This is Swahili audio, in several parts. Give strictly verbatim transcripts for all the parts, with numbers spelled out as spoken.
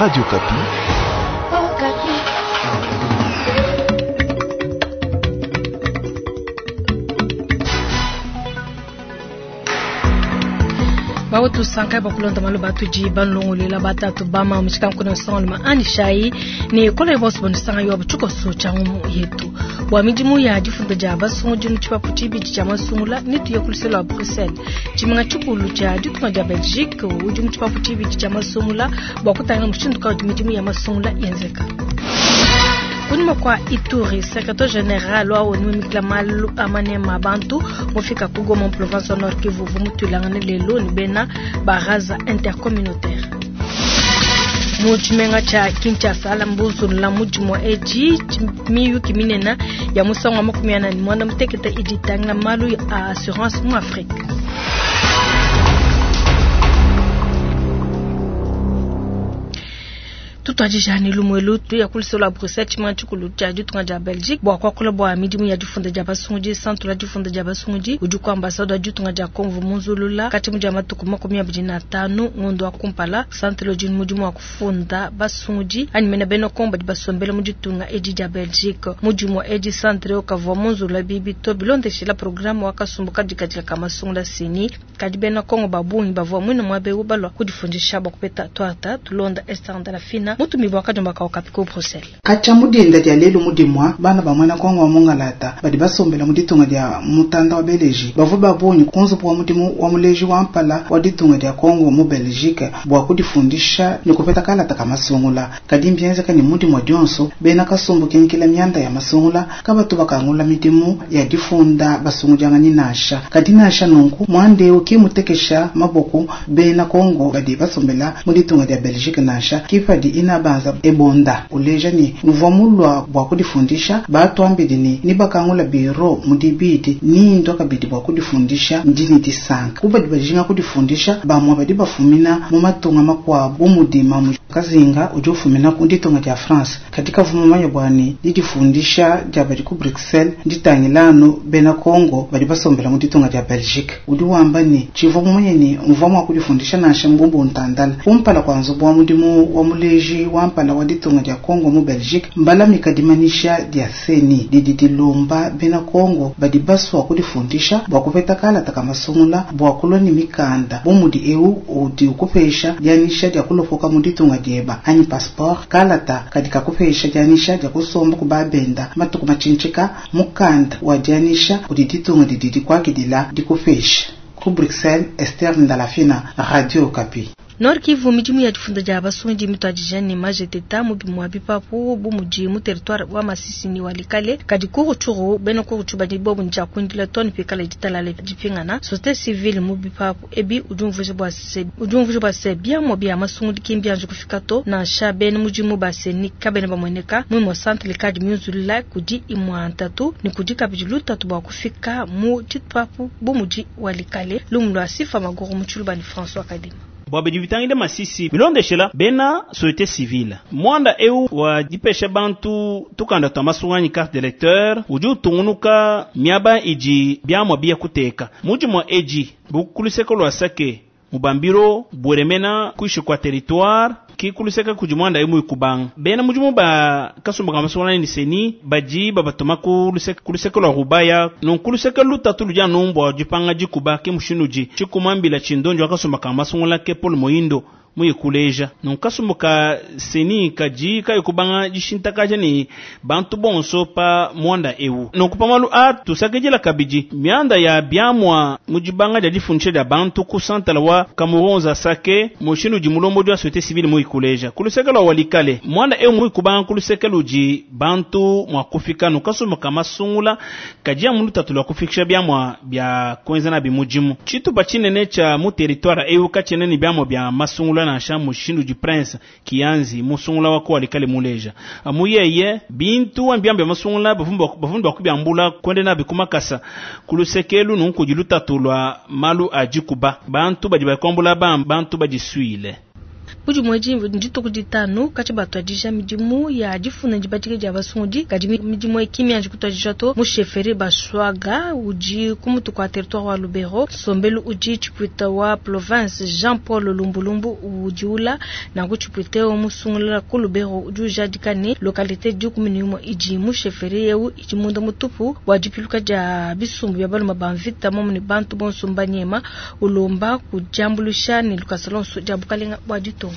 Radio Kapi. Oh, Kapi. Bawo tu sankai bakulonda malu batu ji banlongo lela batatu bama mchikam kuna songa ma anishai ni kola boss bon sanga yo buchuko so changu yetu wa mijimu ya jifunga jaba songo jimu chipa putibi jama sungula nitu yokulisela wa Bruxelles jimunga chukulu cha jutuma ja Belgique ujimu chipa putibi jama sungula bakutana mshinduka mijimu ya masungula yenzeka Kunima kwa Ituri, secrétaire général wa ONU Mikla Malu amane mabantu mufika kugoma province Nord Kivu vumutulangane lelo ni bena baraza intercommunautaire. Mujimenga cha Kinshasa la mbuzu la mujimo eji miyu kiminena ya musangwa makumiana ni mwana mteketa ijitanga malu ya assurance mu Afrique. Tout ajijani lumwelu tu ya kulisola Bruxelles chimanchu kulucha jutunga ja Belgique bwa kwa kula bwa midimu ya jufunda ja basunguji centre la jufunda ja basunguji ujuko ambassadeur jutunga ja Kongo munzulula kati mja matuku makumi abiri na tano ngondo wa kumpala centre lo jin mujimu wa kufunda basunguji ani mena beno komba di basombele mujitunga eji ja Belgique mujimu eji centre o kavo munzula bibi to bilonde shila programu wa kasumbuka jikajila kama sungula sini kadi beno Kongo babuni bavo mwino mwabe ubalwa kudifundisha bakupeta twata tulonda estanda la fina mutu mibwaka jomba ka okapiko Bruxelles kacha mudinda dia lelo mudimwa bana bamwana Kongo mungalata badi basombela muditunga dia mutanda wa Belgique bavu babonye kunzo kwa mudimu wa muleji wa mpala wa ditunga dia Kongo mu Belgique bwa kudifundisha nikupeta kala taka masungula kadimbienza kani mudimu wa dionso bena kasumbu kenkila myanda ya masungula kabatu bakangula midimu ya difunda basungujanga ninasha kadinasha nunku mwande ukimutekesha maboko bena Kongo badi basombela muditunga dia Belgique nasha kifadi ina banza ebonda uleja ni nuvamulwa bwa kudifundisha batu ambidini ni bakangula biro mudibidi ni ndoka bidi bwa kudifundisha mjini disanka kuba dibajinga kudifundisha bamwa badi bafumina mu matunga makwa bumudima mu kazinga ujufumina kunditonga ja France katika vumumanya bwani didifundisha ja badi ku Bruxelles nditangilano bena Kongo badi basombela muditonga ja Belgique udiwamba ni chivo mumanya ni mvamwa kudifundisha na shambombo ntandala umpala kwanzo bwa mudimu wa muleji wampala waditunga dia Kongo mu Belgique mbala mikadimanisha dia seni dididilomba bena Kongo badi baswa kudifundisha bwa kupeta kala taka masungula bwa koloni mikanda bomudi eu odi ukupesha yanisha dia kulofoka muditunga dieba ani passport kala ta kadika kupesha yanisha dia kusomba kubabenda matuku machinchika mukanda wa yanisha udiditunga dididi kwa kidila dikufesha ku Bruxelles Esther Ndalafina Radio Kapi. Nord Kivu mijimu ya jifunda ja basunji mitu ajijani majeteta mubimu abipapu bumuji mu territoire wa Masisi ni walikale kadi kuru churu beno kuru chuba di bobu nja kundila toni pikala jitalale jipingana société civile mubipapu ebi ujumvuje bwa se ujumvuje bwa se bia mo bia masungu dikimbia nje kufikato na sha beno mujimu base ni kabene bamweneka mu mo centre kadi muzulila kudi imwantatu ni kudika bijiluta tuba kufika mu jitpapu bumuji walikale lumlo asifa magoro muchuluba ni François Kadima Bwabe divitangile Masisi milonde shela bena société civile mwanda eu wa dipesha bantu tukanda tamasungani carte d'électeur uju tungunuka miaba iji biamwa bia kuteka muji mwa eji bukuliseko lwa sake mubambiro bweremena kuishi kwa territoire ki kuliseka kujumwanda emu ikubang bena mujumu ba kasumba kamasungani ni seni baji babatoma kuliseka kuliseka lwa rubaya non kuliseka luta tuluja nombo jipanga jikuba ke mushinuji chikumambila chindonjo akasumba kamasungala ke Paul Moyindo muye kuleja non kasumuka seni kaji kayo kubanga jishintakaje ni bantu bonso pa mwanda ewu non kupamalu a tusakejela kabiji mianda ya biamwa mujibanga jadi funche da bantu ku santala wa Cameroon sake moshinu jimulombo jwa société civile muye kuleja kuluseka lo walikale mwanda ewu muye kubanga kuluseka luji bantu mwa kufika non kasumuka masungula kaji ya mulu tatula kufikisha biamwa bya kwenzana bimujimu chitu bachinene cha mu territoire ewu kachenene biamwa bya masungula na shamu shindu ji prince kianzi musungula wako alikale muleja amuyeye bintu ambiambe musungula bavumba bavumba kubyambula kwende na bikumakasa kulusekelu nunku jiluta tulwa malu ajikuba bantu bajibakombula bam bantu bajisuile bujumu eji njito kujitanu kachi batwadisha mijimu ya jifuna njibatike ja basungi kaji mijimu ekimi anji kutwadisha to musheferi bashwaga uji kumutu kwa territoire wa Lubero sombelu uji chipwita wa province Jean Paul Lumbulumbu ujiula na kuchipwita wa musungula ku Lubero uju jadikani lokalite jukumini umo iji musheferi yeu iji munda mutupu wajipiluka ja bisumbu ya balu mabamvita momu ni bantu bonsumba nyema ulomba kujambulusha ni lukasalonso jabukalinga wajito.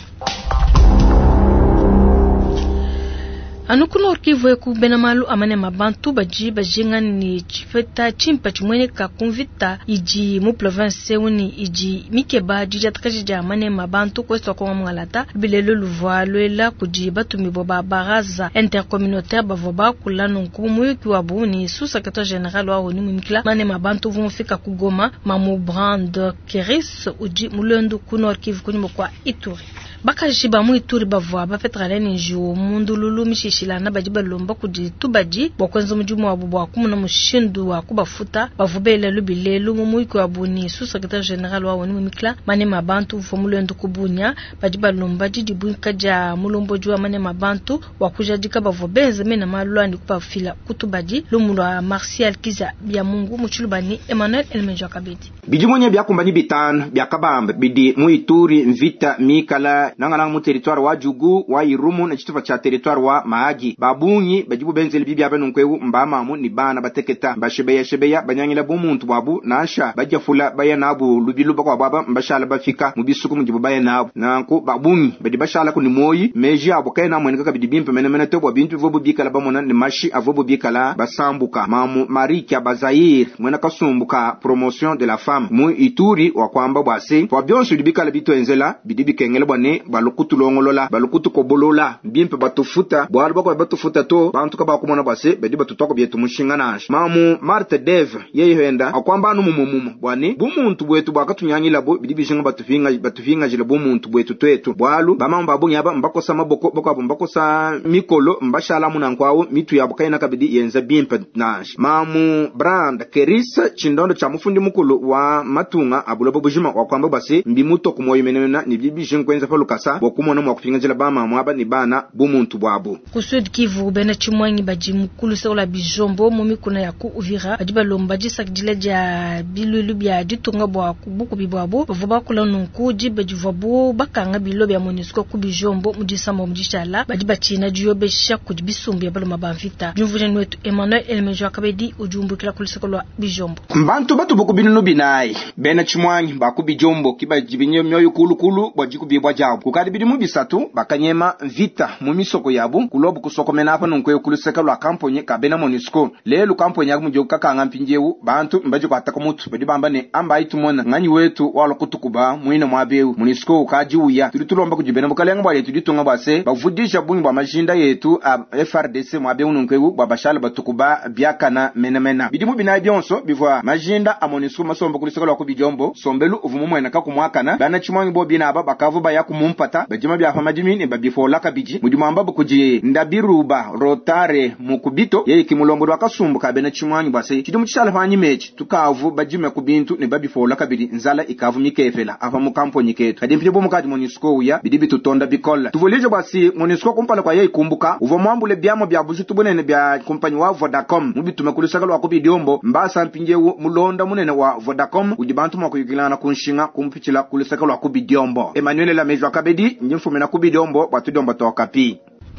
Anukuno Kivu eku benamalu amane mabantu baji bajinga ni chifeta chimpa chumwene ka kunvita iji mu province uni iji mikeba jija takajija amane mabantu kwesto kwa mwangalata bilelo luvoalwela kujiba tumibo ba baraza intercommunautaire bavoba kulanu nkumu yuki wabuni sous-secrétaire général wa honi mumikila mane mabantu vumufika kugoma mamu brand keris uji mulendo kuno Kivu kunyumo kwa Ituri. Baka jiba mu Ituri bavwa bafetrale ni njiwo mundu lulu mishishilana bajiba lomba kuji tubaji bokwenza mujumu wabu bwakumu na mushindu wakubafuta bavubele lubilelu mumuiki wabuni sous-secrétaire général wa woni mumikla mane mabantu ufomulendo kubunya bajiba lomba jijibuika ja mulombo juwa mane mabantu wakuja dika bavobeze mena malwani kupafila kutubaji lumulwa Martial Kiza bya Mungu muchulubani Emmanuel Elmenjo Kabedi. Bijimunye byakumbani bitano byakabamba bidi mu Ituri mvita mikala nangana mu territoire wa Jugu wa Irumu na chitufa cha territoire wa Mahagi babunyi bajibu benzeli bibya banunkwewu mbamamu ni bana bateketa bashebeya shebeya banyangila bumuntu babu nasha bajafula baya nabu lubilu bakwa baba mbashala bafika mu bisuku mujibu baya nabu nanko babunyi badi bashala ku ni moyi meji abo kaina mweneka bidi bimpe menemene to bintu vobu bikala bamona ni mashi avobu bikala basambuka mamu Marika Bazair mwena kasumbuka promotion de la femme mu Ituri wa kwamba bwase fo byonsu bikala bito enzela bidi bikengele bwane balukutu longolola balukutu kobolola bimpe batufuta bwalo bako batufuta to bantu ka bakumona base bedi batutoko byetu mushingana mamu Marte Dev yeyenda akwamba anu mumumu bwane bumuntu bwetu bwakatunyanyila bo bidi bishinga batufinga batufinga jile bumuntu bwetu twetu bwalo bamamba babunya ba mbako sama boko boko mbako sa mikolo mbashala munankwawo mitu ya bukaina kabidi yenza bimpe nash mamu Brand Kerisa chindondo cha mufundi mukulu wa matunga abulobo bujima wakwamba base mbimuto kumoyo menena ni bibi jinkwenza falukasa wakumona mwa kufinga jila bama mwaba ni bana bumuntu bwabo kusud Kivu bena chimwanyi baji mukulu seola bijombo mumi kuna yaku Uvira ajiba lomba jisa kjile ja bilulu bya ditunga bwa kubuku bibwabo bavuba kula nunku jiba jivabo bakanga bilo bya MONUSCO ku bijombo mujisa mo mujishala bajiba china juyobe shaku jibisumbi yabalo mabamvita jumvujeni wetu Emmanuel Elmenjo Kabedi ujumbu kila kulisekolwa bijombo mbantu batu buku binunu binai bena chimwanyi baku bijombo kiba jibinye myoyo kulu kulu bajiku bibwa jabu kukadi bidimu bisatu bakanyema vita mumisoko yabu kulobu kusoko menapa nunkwe kuliseka lwa kamponye kabena MONUSCO lelu kamponye yagu mjoka kanga mpinjewu bantu mbaji kwa takamutu bedi bamba ne amba itumona nganyi wetu wala kutukuba muine mwabewu MONUSCO ukaji uya tulitulomba kujibena mbukalenga bwa yetu ditunga bwase bavudisha bunyi bwa majinda yetu a F R D C mwabewu nunkwe bwa bashala batukuba biakana menemena bidimu binayi byonso bivwa majinda a MONUSCO masomba kuliseka lwa kubijombo sombelu uvumumu enaka kumwakana bana chimwangi bo bina aba bakavu ba yaku mumpata bajima bya famajimini babifola kabiji mujumamba bukuji ndabiruba rotare mukubito yeye kimulombo wakasumbuka bena chimwanyi base chidimu chishala fanyi mechi tukavu bajime kubintu ne babifola kabiri nzala ikavu mikefela ava mu kamponyi ketu kadi mpye bomukadi MONUSCO uya bidibi tutonda bikola tuvolije basi MONUSCO kumpala kwa yeye kumbuka uvo mwambule byamo bya buzitu bunene bya kompanyi wa Vodacom mubitume kulisaka lwa kubidyombo mbasa mpinje mulonda munene wa Vodacom ujibantu mwakuyigilana kunshinga kumpichila kulisaka lwa kubidyombo Emmanuel Elmenjo Kabedi njimfume na kubidyombo batudyombo tokapi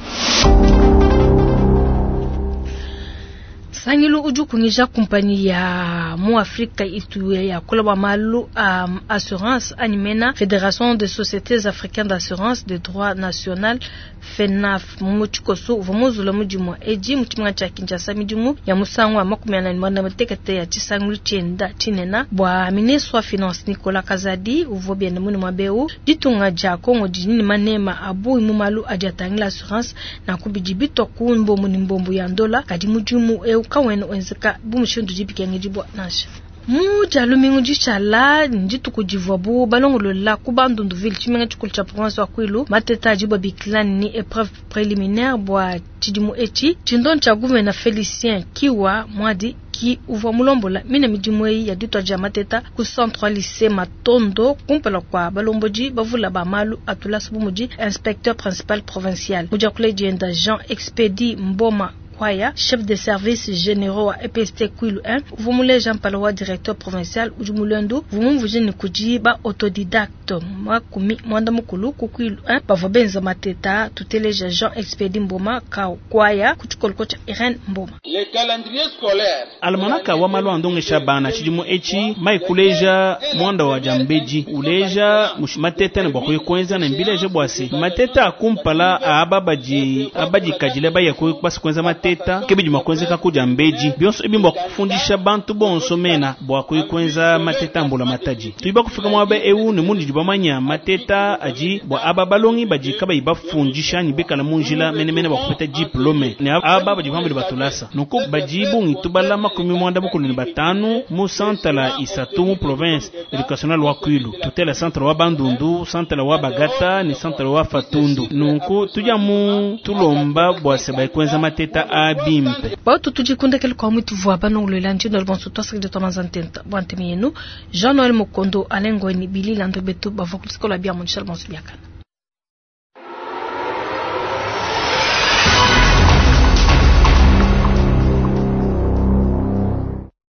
Sangilu uju kungisha kumpani ya mu Afrika itu ya koloba malu um, assurance animena Fédération des sociétés africaines d'assurance de droit national FENAF muchikoso vumuzula mujimu eji mutimwa cha Kinshasa mijimu ya musangwa makumyana ni mwana matekete ya chisangulu chenda chinena bwa mineswa finance Nicolas Kazadi uvobia na muni mabeu ditunga ja Kongo jinini manema abu imumalu ajatangila assurance na kubijibito kunbo muni mbombu ya ndola kadi mujimu eu kaweno enzeka bumushindu jibike ngejibwa nasha muja lumingu jichala njitu kujivabu balongolo la kubandundu ville chimenga chikulu cha province wa Kwilu mateta jiba biklani ni épreuve préliminaire bwa chidimu echi chindon cha gouverneur Félicien Kiwa mwadi ki uva mulombola mina midimwei ya ditwa ja mateta ku centre lycée Matondo kumpela kwa balomboji bavula ba malu atula subumuji inspecteur principal provincial muja collège Jean Expedi Mboma Kwaya, chef de service généraux à E P S T Kwilu un, Vumule Jean Palowa, directeur provincial, Ujumulendu, Vumum Vujini Kujiba, autodidacte, Makumi, Mwanda Mukulu, Kwilu un, Bavobenza Mateta, Tuteleja Jean Expedi Mboma, Kwaya, Kuchukolkocha Irene Mboma. Le calendrier scolaire. Almanaka wa malu andonge shabana, chidimu echi, mai kuleja, mwanda wa jambeji, uleja, mateta na bakoye kwenza na mbileje bwasi. Mateta akumpala, ababaji, abaji kajileba ya kwe kwasi kwenza mateta. Teta kebi makonze kakuja mbeji bionso ebimba kufundisha bantu bonso mena bwa kuikwenza mateta mbula mataji tuiba kufika mwabe ewu ni mundi jibamanya mateta aji bwa aba balongi baji kaba ibafundisha ni beka la munjila mene mene bakupeta diplome ne aba baji bambe batulasa nuko bajibu ngitubala makumi mwanda mukulu ni batanu mu centre la Isatu mu province educationnel wa Kwilu tutela centre wa Bandundu centre wa Bagata ni centre wa Fatundu nuko tuja mu tulomba bwa seba kwenza mateta abimpe bautu tujikunde kele kwa mwitu vwa banongulo ilanji no albonso twasiki de tomazantenta bwante miyenu Jean-Noël Mokondo Alengo ni Billy Landrebetu bavokulisikola bia monchal bonsu biakana